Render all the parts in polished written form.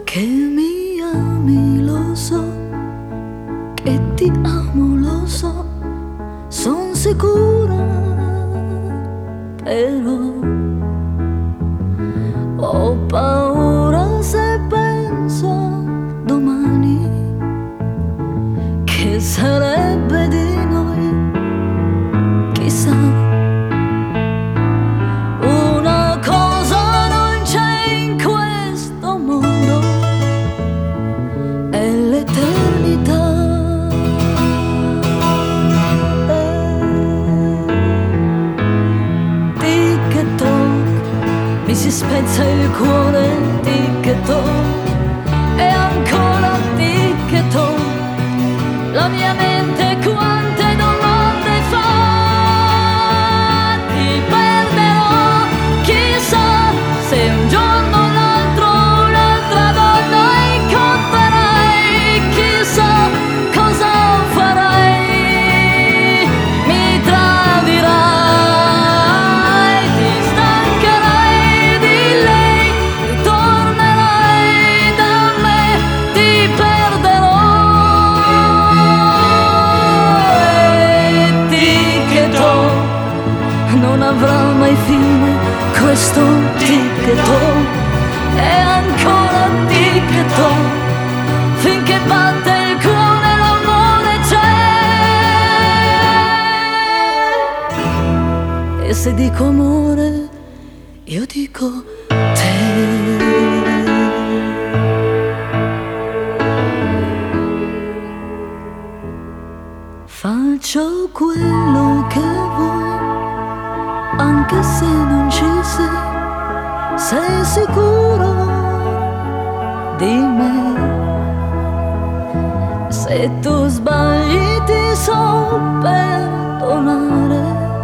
Che mi ami lo so, che ti amo lo so, son sicura, però ho paura se penso a domani, che sarebbe di noi, chissà. Una cosa non c'è in questo mondo, è l'eternità. Tic e toc, mi si spezza il cuore, tic e toc, e ancora tic e toc, la mia mente quante domande fa. Ti perderò, chissà se un giorno o l'altro un'altra donna incontrerai, chissà cosa farai, mi tradirai, ti stancherai di lei, ritornerai da me, ti perderò. Non avrà mai fine questo tic-toc, e ancora tic-toc, finché batte il cuore l'amore c'è. E se dico amore, io dico te. Faccio quello che vuoi, anche se non ci sei sicuro di me. Se tu sbagli ti so perdonare,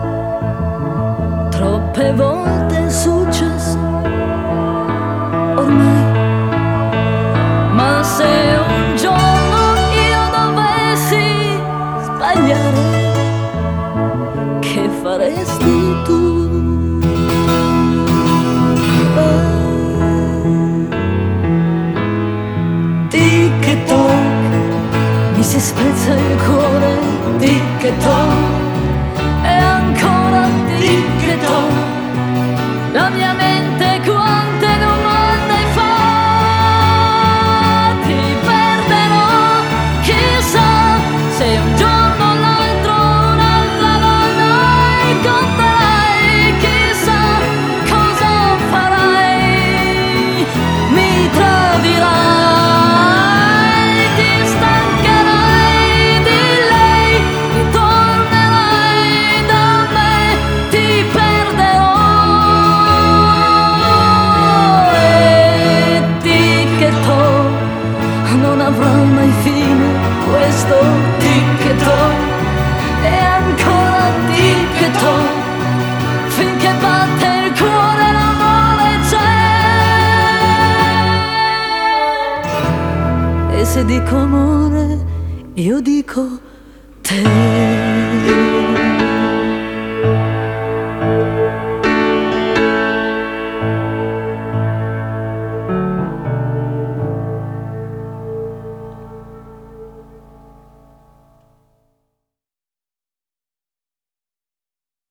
troppe volte è successo ormai. Ma se un giorno io dovessi sbagliare, che faresti tu? Tic-toc, mi si spezza il cuore, tic-toc, e ancora tic-toc, la mia mente quante domande fa. Ti perderò, chissà se un giorno o l'altro un'altra donna incontrerai, chissà cosa farai, mi tradirai, ti stancherai di lei, ritornerai da me, ti perderò. E tic-toc, non avrà mai fine questo tic-toc, e ancora tic-toc, finché batte il cuore l'amore c'è. E se dico amore, io dico te.